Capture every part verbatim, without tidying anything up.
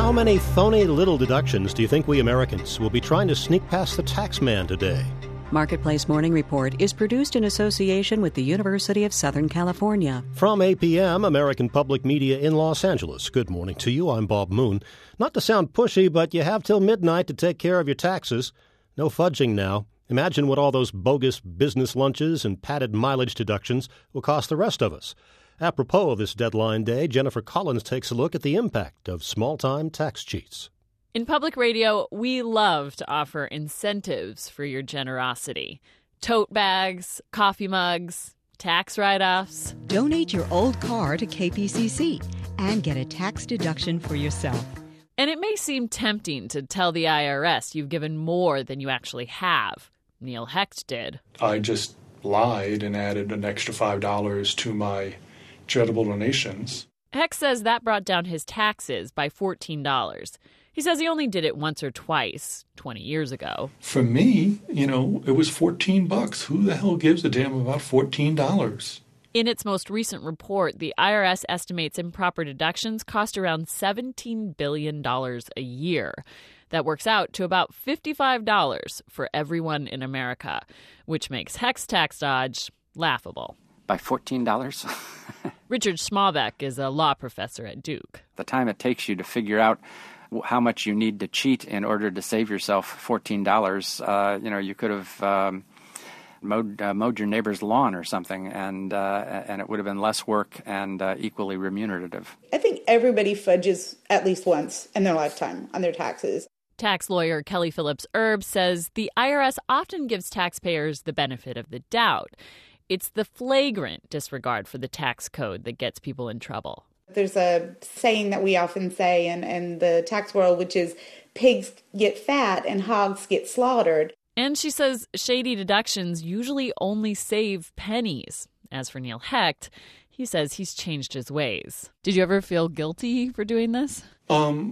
How many phony little deductions do you think we Americans will be trying to sneak past the tax man today? Marketplace Morning Report is produced in association with the University of Southern California. From A P M, American Public Media in Los Angeles. Good morning to you. I'm Bob Moon. Not to sound pushy, but you have till midnight to take care of your taxes. No fudging now. Imagine what all those bogus business lunches and padded mileage deductions will cost the rest of us. Apropos of this deadline day, Jennifer Collins takes a look at the impact of small-time tax cheats. In public radio, we love to offer incentives for your generosity. Tote bags, coffee mugs, tax write-offs. Donate your old car to K P C C and get a tax deduction for yourself. And it may seem tempting to tell the I R S you've given more than you actually have. Neil Hecht did. I just lied and added an extra five dollars to my charitable donations. Hecht says that brought down his taxes by fourteen dollars. He says he only did it once or twice, twenty years ago. For me, you know, it was fourteen bucks. Who the hell gives a damn about fourteen dollars? In its most recent report, the I R S estimates improper deductions cost around seventeen billion dollars a year. That works out to about fifty-five dollars for everyone in America, which makes Hecht's tax dodge laughable. By fourteen dollars? Richard Schmalbeck is a law professor at Duke. The time it takes you to figure out how much you need to cheat in order to save yourself fourteen dollars, uh, you know, you could have um, mowed, uh, mowed your neighbor's lawn or something, and uh, and it would have been less work and uh, equally remunerative. I think everybody fudges at least once in their lifetime on their taxes. Tax lawyer Kelly Phillips Erb says the I R S often gives taxpayers the benefit of the doubt. It's the flagrant disregard for the tax code that gets people in trouble. There's a saying that we often say in, in the tax world, which is pigs get fat and hogs get slaughtered. And she says shady deductions usually only save pennies. As for Neil Hecht, he says he's changed his ways. Did you ever feel guilty for doing this? Um,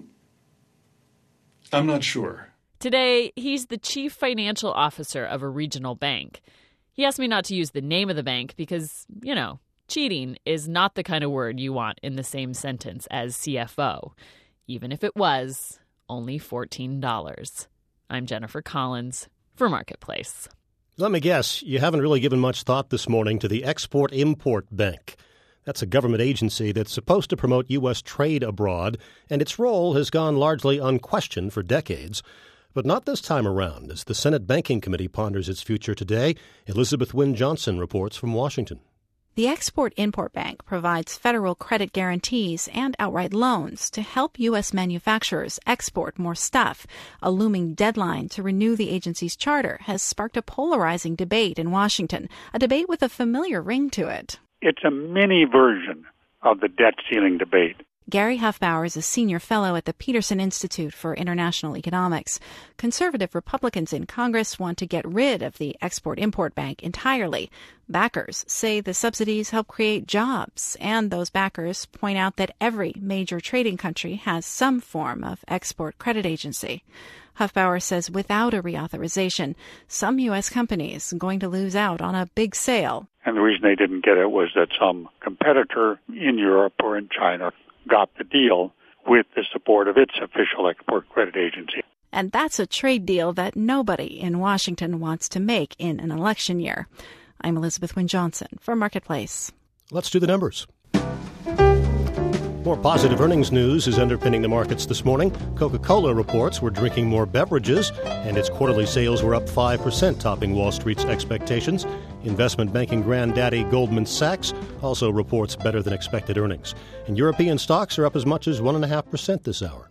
I'm not sure. Today, he's the chief financial officer of a regional bank. He asked me not to use the name of the bank because, you know, cheating is not the kind of word you want in the same sentence as C F O, even if it was only fourteen dollars. I'm Jennifer Collins for Marketplace. Let me guess, you haven't really given much thought this morning to the Export-Import Bank. That's a government agency that's supposed to promote U S trade abroad, and its role has gone largely unquestioned for decades. But not this time around, as the Senate Banking Committee ponders its future today. Elizabeth Wynne Johnson reports from Washington. The Export-Import Bank provides federal credit guarantees and outright loans to help U S manufacturers export more stuff. A looming deadline to renew the agency's charter has sparked a polarizing debate in Washington, a debate with a familiar ring to it. It's a mini version of the debt ceiling debate. Gary Huffbauer is a senior fellow at the Peterson Institute for International Economics. Conservative Republicans in Congress want to get rid of the Export-Import Bank entirely. Backers say the subsidies help create jobs, and those backers point out that every major trading country has some form of export credit agency. Huffbauer says without a reauthorization, some U S companies are going to lose out on a big sale. And the reason they didn't get it was that some competitor in Europe or in China got the deal with the support of its official export credit agency. And that's a trade deal that nobody in Washington wants to make in an election year. I'm Elizabeth Wynne Johnson for Marketplace. Let's do the numbers. More positive earnings news is underpinning the markets this morning. Coca-Cola reports we're drinking more beverages, and its quarterly sales were up five percent, topping Wall Street's expectations. Investment banking granddaddy Goldman Sachs also reports better than expected earnings. And European stocks are up as much as one point five percent this hour.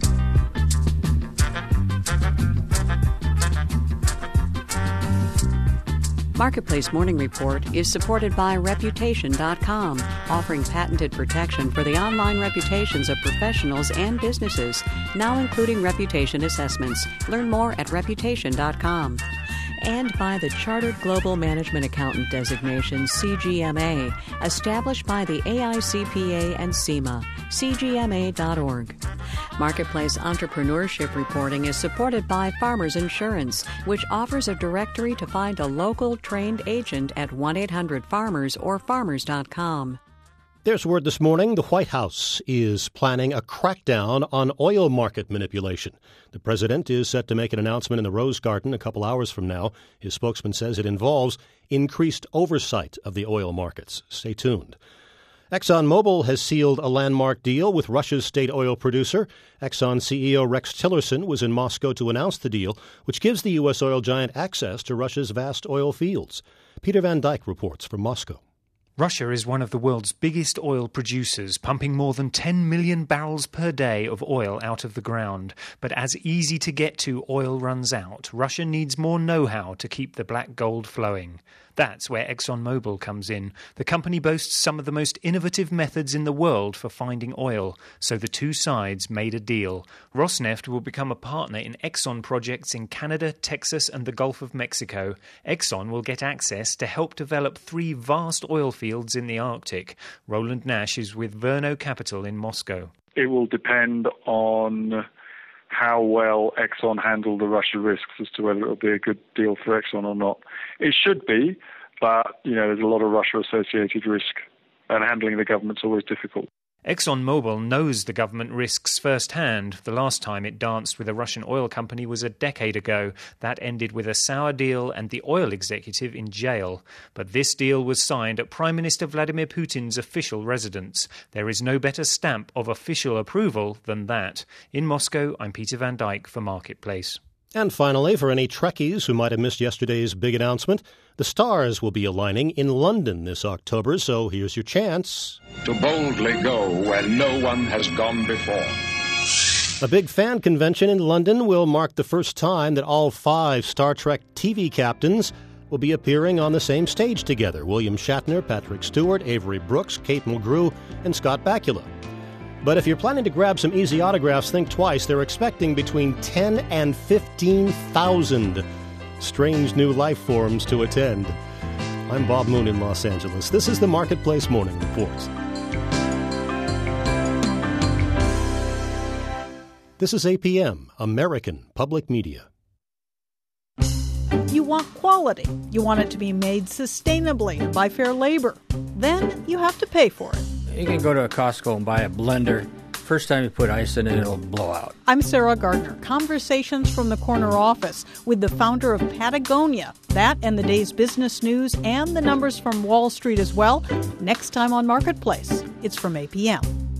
Marketplace Morning Report is supported by Reputation dot com, offering patented protection for the online reputations of professionals and businesses, now including reputation assessments. Learn more at Reputation dot com. And by the Chartered Global Management Accountant designation, C G M A, established by the A I C P A and SEMA, C G M A dot org. Marketplace Entrepreneurship Reporting is supported by Farmers Insurance, which offers a directory to find a local trained agent at one eight hundred farmers or farmers dot com. There's word this morning the White House is planning a crackdown on oil market manipulation. The president is set to make an announcement in the Rose Garden a couple hours from now. His spokesman says it involves increased oversight of the oil markets. Stay tuned. ExxonMobil has sealed a landmark deal with Russia's state oil producer. Exxon C E O Rex Tillerson was in Moscow to announce the deal, which gives the U S oil giant access to Russia's vast oil fields. Peter Van Dyke reports from Moscow. Russia is one of the world's biggest oil producers, pumping more than ten million barrels per day of oil out of the ground. But as easy to get to oil runs out, Russia needs more know-how to keep the black gold flowing. That's where ExxonMobil comes in. The company boasts some of the most innovative methods in the world for finding oil, so the two sides made a deal. Rosneft will become a partner in Exxon projects in Canada, Texas and the Gulf of Mexico. Exxon will get access to help develop three vast oil fields in the Arctic. Roland Nash is with Verno Capital in Moscow. It will depend on how well Exxon handle the Russia risks as to whether it will be a good deal for Exxon or not. It should be, but, you know, there's a lot of Russia-associated risk, and handling the government's always difficult. ExxonMobil knows the government risks firsthand. The last time it danced with a Russian oil company was a decade ago. That ended with a sour deal and the oil executive in jail. But this deal was signed at Prime Minister Vladimir Putin's official residence. There is no better stamp of official approval than that. In Moscow, I'm Peter Van Dyke for Marketplace. And finally, for any Trekkies who might have missed yesterday's big announcement, the stars will be aligning in London this October, so here's your chance to boldly go where no one has gone before. A big fan convention in London will mark the first time that all five Star Trek T V captains will be appearing on the same stage together. William Shatner, Patrick Stewart, Avery Brooks, Kate Mulgrew, and Scott Bakula. But if you're planning to grab some easy autographs, think twice. They're expecting between ten and fifteen thousand strange new life forms to attend. I'm Bob Moon in Los Angeles. This is the Marketplace Morning Report. This is A P M, American Public Media. You want quality. You want it to be made sustainably and by fair labor. Then you have to pay for it. You can go to a Costco and buy a blender. First time you put ice in it, it'll blow out. I'm Sarah Gardner. Conversations from the corner office with the founder of Patagonia. That and the day's business news and the numbers from Wall Street as well. Next time on Marketplace. It's from A P M.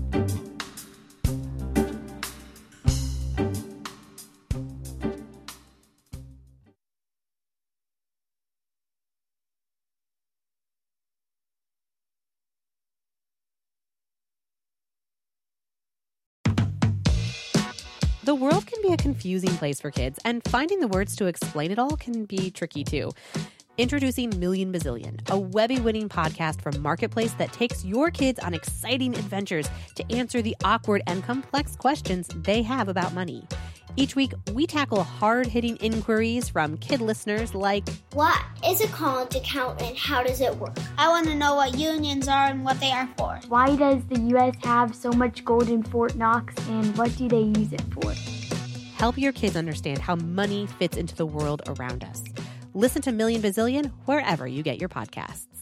The world can be a confusing place for kids, and finding the words to explain it all can be tricky too. Introducing Million Bazillion, a Webby-winning podcast from Marketplace that takes your kids on exciting adventures to answer the awkward and complex questions they have about money. Each week, we tackle hard-hitting inquiries from kid listeners like, what is a college account and how does it work? I want to know what unions are and what they are for. Why does the U S have so much gold in Fort Knox and what do they use it for? Help your kids understand how money fits into the world around us. Listen to Million Bazillion wherever you get your podcasts.